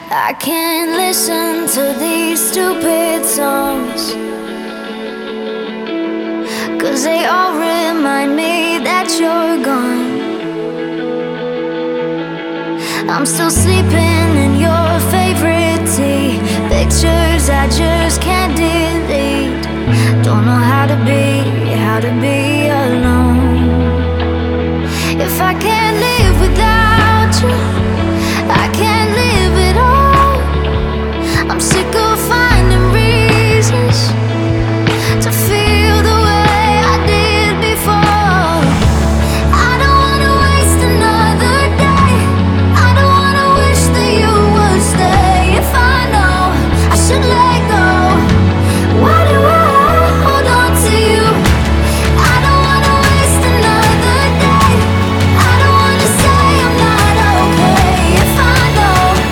I can't listen to these stupid songs, 'cause they all remind me that you're gone. I'm still sleeping in your favorite tea, pictures I just can't delete. Don't know how to be alone. If I can't